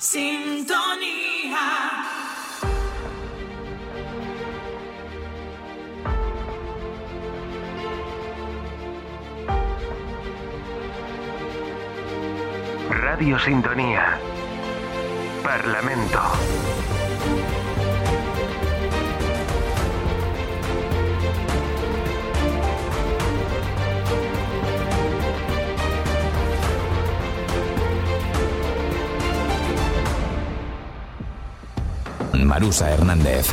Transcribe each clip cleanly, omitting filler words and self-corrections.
Sintonía. Radio Sintonía. Parlamento. Marusa Hernández.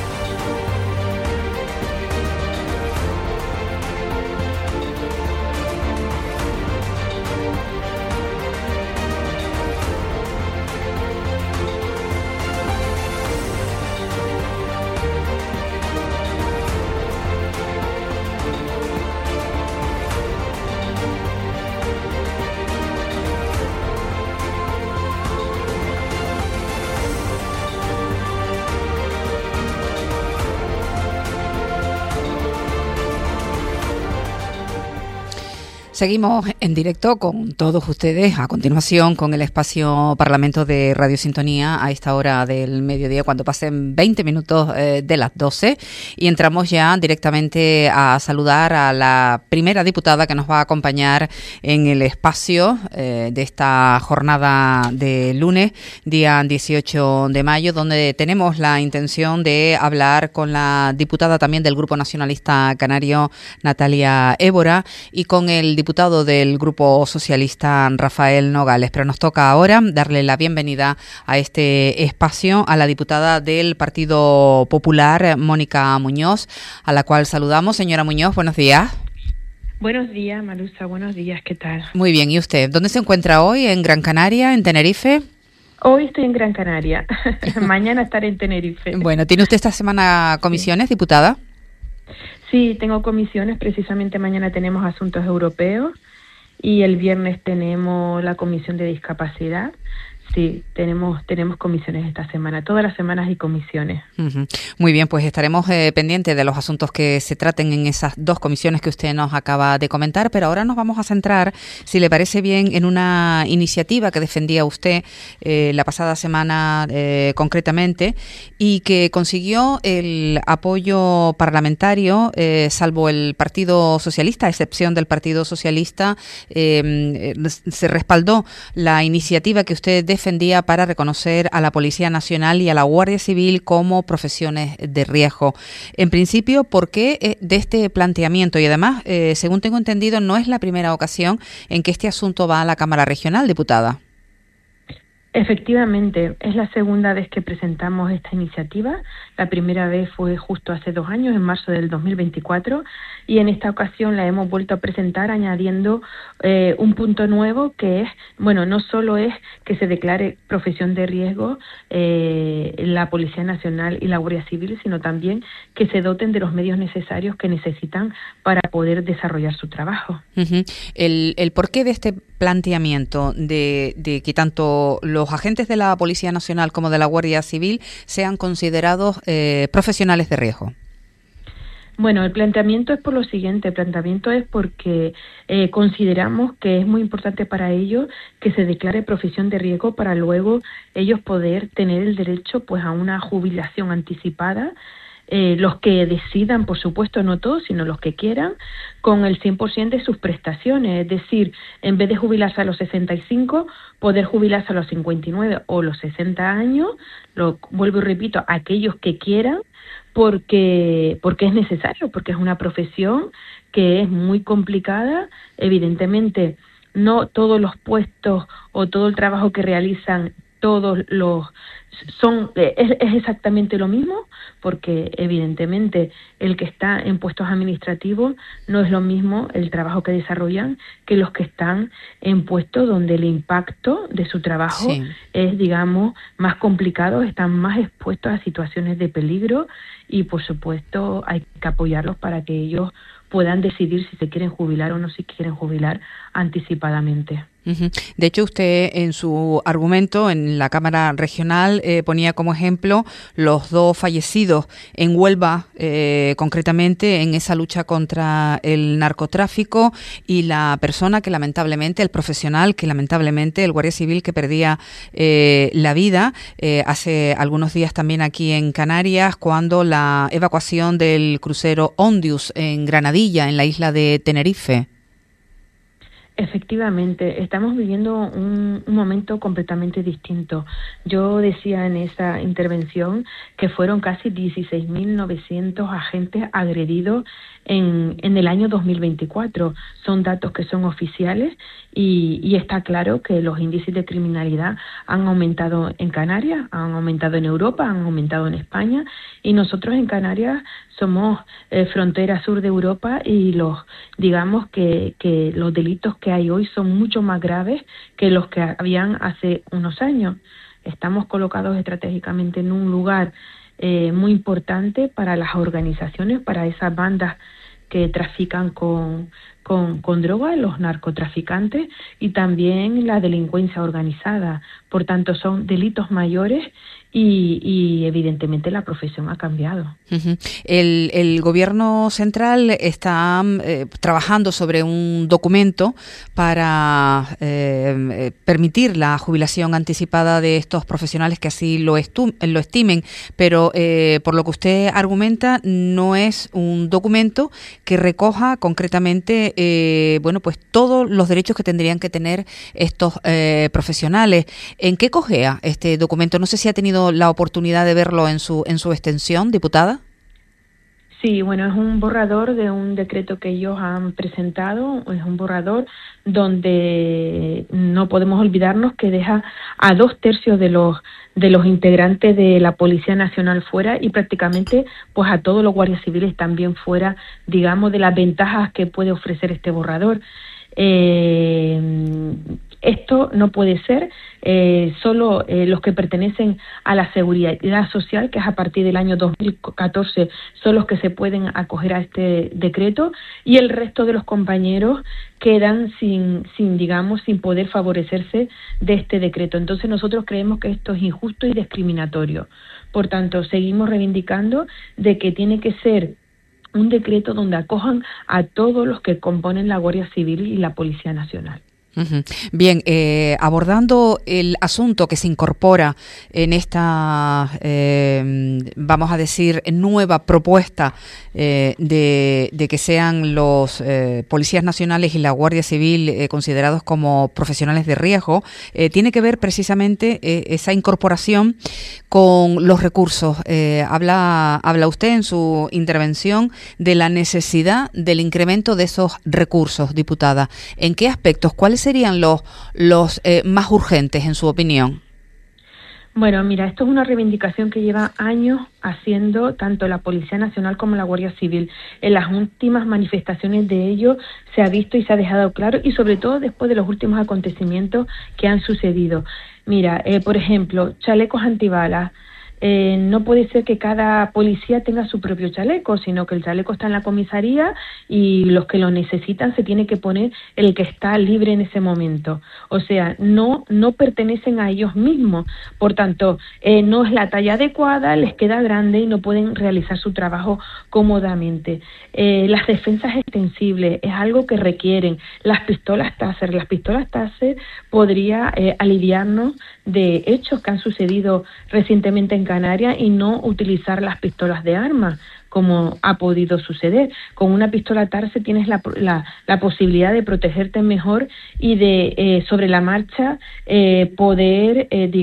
Seguimos en directo con todos ustedes, a continuación con el espacio Parlamento de Radio Sintonía a esta hora del mediodía, cuando pasen 20 minutos de las 12, y entramos ya directamente a saludar a la primera diputada que nos va a acompañar en el espacio de esta jornada de lunes, día 18 de mayo, donde tenemos la intención de hablar con la diputada también del Grupo Nacionalista Canario, Natalia Évora, y con el diputado del Grupo Socialista, Rafael Nogales. Pero nos toca ahora darle la bienvenida a este espacio a la diputada del Partido Popular, Mónica Muñoz, a la cual saludamos. Señora Muñoz, buenos días. Buenos días, Marusa, buenos días, ¿qué tal? Muy bien, ¿y usted? ¿Dónde se encuentra hoy? ¿En Gran Canaria, en Tenerife? Hoy estoy en Gran Canaria, mañana estaré en Tenerife. Bueno, ¿tiene usted esta semana comisiones, diputada? Sí, tengo comisiones, precisamente mañana tenemos asuntos europeos y el viernes tenemos la comisión de discapacidad. Sí, tenemos comisiones esta semana. Todas las semanas hay comisiones. Uh-huh. Muy bien, pues estaremos pendientes de los asuntos que se traten en esas dos comisiones que usted nos acaba de comentar, pero ahora nos vamos a centrar, si le parece bien, en una iniciativa que defendía usted la pasada semana concretamente, y que consiguió el apoyo parlamentario, salvo el Partido Socialista, a excepción del Partido Socialista, se respaldó la iniciativa que usted defendía para reconocer a la Policía Nacional y a la Guardia Civil como profesiones de riesgo. En principio, ¿por qué de este planteamiento? Y además, según tengo entendido, no es la primera ocasión en que este asunto va a la Cámara Regional, diputada. Efectivamente, es la segunda vez que presentamos esta iniciativa. La primera vez fue justo hace 2 años, en marzo del 2024, y en esta ocasión la hemos vuelto a presentar añadiendo un punto nuevo que es, bueno, no solo es que se declare profesión de riesgo la Policía Nacional y la Guardia Civil, sino también que se doten de los medios necesarios que necesitan para poder desarrollar su trabajo. Uh-huh. El porqué de este planteamiento de que tanto los agentes de la Policía Nacional como de la Guardia Civil sean considerados profesionales de riesgo. Bueno, el planteamiento es por lo siguiente. El planteamiento es porque consideramos que es muy importante para ellos que se declare profesión de riesgo para luego ellos poder tener el derecho pues a una jubilación anticipada, los que decidan, por supuesto, no todos, sino los que quieran, con el 100% de sus prestaciones. Es decir, en vez de jubilarse a los 65, poder jubilarse a los 59 o los 60 años, vuelvo y repito, aquellos que quieran, porque es necesario, porque es una profesión que es muy complicada. Evidentemente, no todos los puestos o todo el trabajo que realizan es exactamente lo mismo, porque evidentemente el que está en puestos administrativos no es lo mismo el trabajo que desarrollan que los que están en puestos donde el impacto de su trabajo es, digamos, más complicado, están más expuestos a situaciones de peligro y, por supuesto, hay que apoyarlos para que ellos puedan decidir si se quieren jubilar o no se quieren jubilar anticipadamente. De hecho, usted en su argumento en la Cámara Regional ponía como ejemplo los 2 fallecidos en Huelva, concretamente en esa lucha contra el narcotráfico, y la persona que lamentablemente, el profesional que lamentablemente, el guardia civil que perdía la vida hace algunos días también aquí en Canarias, cuando la evacuación del crucero Ondius en Granadilla, en la isla de Tenerife. Efectivamente, estamos viviendo un momento completamente distinto. Yo decía en esa intervención que fueron casi 16.900 agentes agredidos en el año 2024. Son datos que son oficiales y está claro que los índices de criminalidad han aumentado en Canarias, han aumentado en Europa, han aumentado en España, y nosotros en Canarias somos frontera sur de Europa, y digamos que los delitos que hay hoy son mucho más graves que los que habían hace unos años. Estamos colocados estratégicamente en un lugar muy importante para las organizaciones, para esas bandas que trafican con droga, los narcotraficantes, y también la delincuencia organizada. Por tanto, son delitos mayores y evidentemente la profesión ha cambiado. El gobierno central está trabajando sobre un documento para permitir la jubilación anticipada de estos profesionales que así lo estimen, pero por lo que usted argumenta, no es un documento que recoja concretamente pues todos los derechos que tendrían que tener estos profesionales. ¿En qué cojea este documento? No sé si ha tenido la oportunidad de verlo en su extensión, diputada. Sí, bueno, es un borrador de un decreto que ellos han presentado, es un borrador donde no podemos olvidarnos que deja a 2/3 de los integrantes de la Policía Nacional fuera, y prácticamente pues a todos los guardias civiles también fuera, digamos, de las ventajas que puede ofrecer este borrador. Esto no puede ser, solo los que pertenecen a la seguridad social, que es a partir del año 2014, son los que se pueden acoger a este decreto, y el resto de los compañeros quedan sin poder favorecerse de este decreto. Entonces nosotros creemos que esto es injusto y discriminatorio. Por tanto, seguimos reivindicando de que tiene que ser un decreto donde acojan a todos los que componen la Guardia Civil y la Policía Nacional. Bien, abordando el asunto que se incorpora en esta, vamos a decir, nueva propuesta de que sean los policías nacionales y la Guardia Civil considerados como profesionales de riesgo, tiene que ver precisamente esa incorporación con los recursos. Habla usted en su intervención de la necesidad del incremento de esos recursos, diputada. ¿En qué aspectos? ¿Cuáles serían los más urgentes, en su opinión? Bueno, mira, esto es una reivindicación que lleva años haciendo tanto la Policía Nacional como la Guardia Civil. En las últimas manifestaciones de ello se ha visto y se ha dejado claro, y sobre todo después de los últimos acontecimientos que han sucedido. Mira, por ejemplo, chalecos antibalas. No puede ser que cada policía tenga su propio chaleco, sino que el chaleco está en la comisaría y los que lo necesitan se tiene que poner el que está libre en ese momento. O sea, no pertenecen a ellos mismos. Por tanto, no es la talla adecuada, les queda grande y no pueden realizar su trabajo cómodamente. Las defensas extensibles es algo que requieren. Las pistolas Taser podría aliviarnos de hechos que han sucedido recientemente en Canarias y no utilizar las pistolas de armas, como ha podido suceder. Con una pistola Taser tienes la posibilidad de protegerte mejor y de sobre la marcha poder,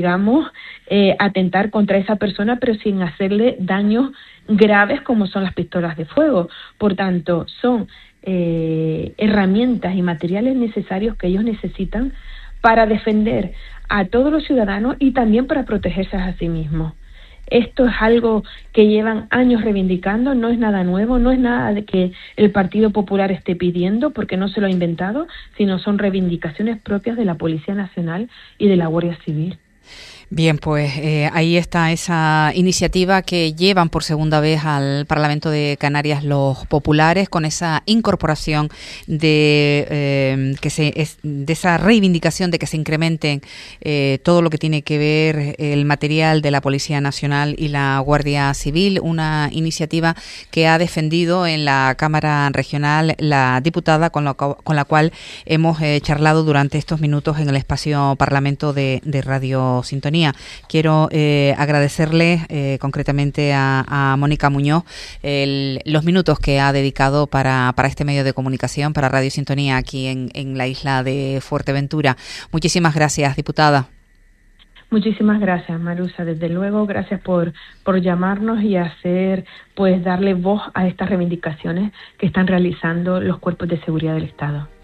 atentar contra esa persona, pero sin hacerle daños graves como son las pistolas de fuego. Por tanto, son herramientas y materiales necesarios que ellos necesitan para defender a todos los ciudadanos y también para protegerse a sí mismos. Esto es algo que llevan años reivindicando, no es nada nuevo, no es nada de que el Partido Popular esté pidiendo, porque no se lo ha inventado, sino son reivindicaciones propias de la Policía Nacional y de la Guardia Civil. Bien, pues ahí está esa iniciativa que llevan por segunda vez al Parlamento de Canarias los populares, con esa incorporación de esa reivindicación de que se incrementen todo lo que tiene que ver el material de la Policía Nacional y la Guardia Civil, una iniciativa que ha defendido en la Cámara Regional la diputada con la cual hemos charlado durante estos minutos en el espacio Parlamento de Radio Sintonía. Quiero agradecerle concretamente a Mónica Muñoz los minutos que ha dedicado para este medio de comunicación, para Radio Sintonía aquí en la isla de Fuerteventura. Muchísimas gracias, diputada. Muchísimas gracias, Marusa. Desde luego, gracias por llamarnos y darle voz a estas reivindicaciones que están realizando los cuerpos de seguridad del Estado.